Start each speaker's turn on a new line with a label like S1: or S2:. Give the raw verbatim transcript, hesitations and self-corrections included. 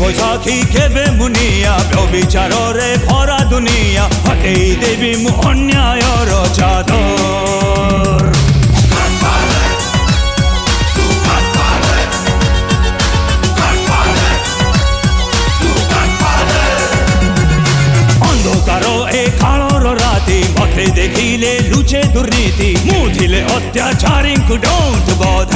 S1: ସାକ୍ଷୀ କେବେ ମୁନିଆ ବ୍ୟଭିଚାରରେ ଭରା ଦୁନିଆ ହଟେଇ ଦେବି ମୁଁ ଅନ୍ୟାୟର ଚାଦର। ଅନ୍ଧକାର ଏ କାଳର ରାତି ମତେ ଦେଖିଲେ ଲୁଚେ ଦୁର୍ନୀତି ମୁଁ ଥିଲେ ଅତ୍ୟାଚାରୀଙ୍କୁ ଡୋଣ୍ଟ ବଧ